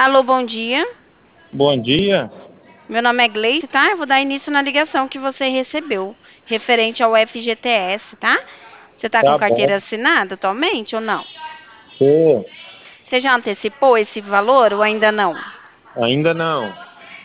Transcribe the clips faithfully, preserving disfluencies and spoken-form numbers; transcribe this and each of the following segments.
Alô, bom dia. Bom dia. Meu nome é Gleice, tá? Eu vou dar início na ligação que você recebeu, referente ao F G T S, tá? Você tá com Tá bom. carteira assinada atualmente ou não? Tô. Você já antecipou esse valor ou ainda não? Ainda não.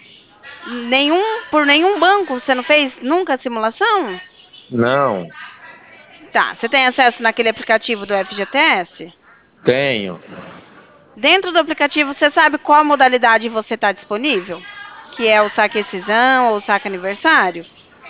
Nenhum, por nenhum banco você não fez nunca a simulação? Não. Tá. Você tem acesso naquele aplicativo do F G T S? Tenho. Dentro do aplicativo, você sabe qual modalidade você está disponível? Que é o saque excisão ou o saque aniversário?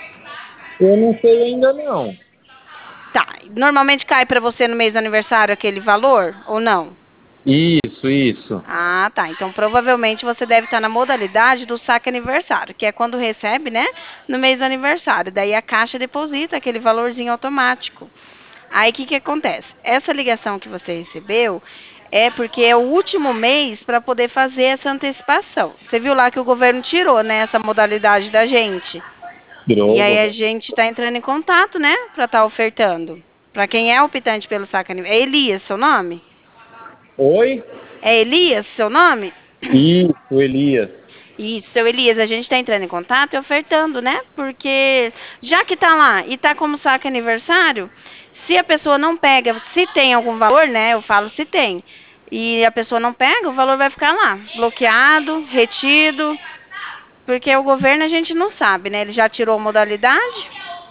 Eu não sei ainda não. Tá. Normalmente cai para você no mês do aniversário aquele valor ou não? Isso, isso. Ah, tá. Então provavelmente você deve estar na modalidade do saque aniversário, que é quando recebe, né, no mês do aniversário. Daí a Caixa deposita aquele valorzinho automático. Aí o que que acontece? Essa ligação que você recebeu é porque é o último mês para poder fazer essa antecipação. Você viu lá que o governo tirou, né, essa modalidade da gente. E aí a Drogo. gente está entrando em contato, né, para estar ofertando. Para quem é optante pelo saque aniversário. É Elias seu nome? Oi? É Elias seu nome? Isso, Elias. Isso, seu Elias, a gente está entrando em contato e ofertando, né? Porque já que está lá e está como saque aniversário, se a pessoa não pega, se tem algum valor, né? Eu falo se tem, e a pessoa não pega, o valor vai ficar lá, bloqueado, retido, porque o governo a gente não sabe, né? Ele já tirou a modalidade,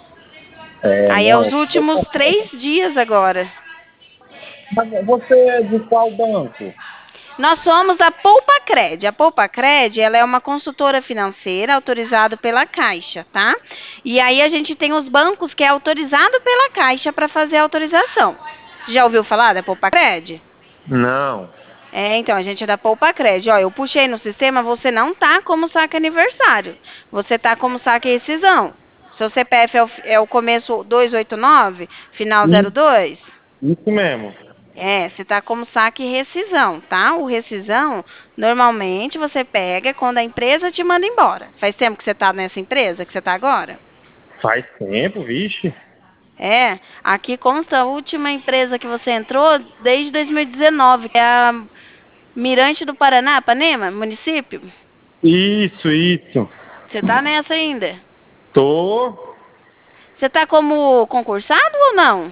É, aí é os não. últimos três dias agora. Mas você é de qual banco? Nós somos a Poupacred. A Poupacred, ela é uma consultora financeira autorizada pela Caixa, tá? E aí a gente tem os bancos que é autorizado pela Caixa para fazer a autorização. Já ouviu falar da Poupacred? Não. É, então, a gente é da Poupacred. Ó, eu puxei no sistema, você não tá como saque aniversário. Você tá como saque rescisão. Seu C P F é o, é o começo duzentos e oitenta e nove, final zero Isso, dois. isso mesmo. É, você tá como saque rescisão, tá? O rescisão, normalmente você pega quando a empresa te manda embora. Faz tempo que você tá nessa empresa que você tá agora? Faz tempo, vixe. É, aqui consta a última empresa que você entrou desde dois mil e dezenove, que é a Mirante do Paraná, Panema, município. Isso, isso. Você tá nessa ainda? Tô. Você tá como concursado ou não?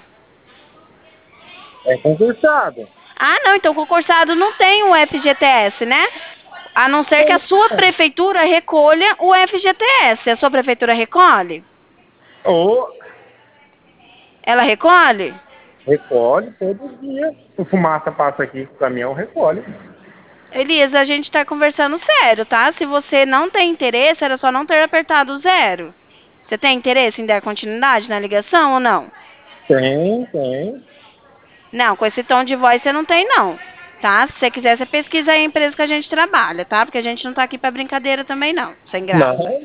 É concursado. Ah, não, então concursado não tem o F G T S, né? A não ser que a sua prefeitura recolha o F G T S. A sua prefeitura recolhe? Ô, Ela recolhe? recolhe todo dia. O fumaça passa aqui, o caminhão recolhe. Elias, a gente tá conversando sério, tá? Se você não tem interesse, era só não ter apertado o zero. Você tem interesse em dar continuidade na ligação ou não? Tem, tem. Não, com esse tom de voz você não tem, não. Tá? Se você quiser, você pesquisa aí a empresa que a gente trabalha, tá? Porque a gente não tá aqui pra brincadeira também, não. Sem graça. Não.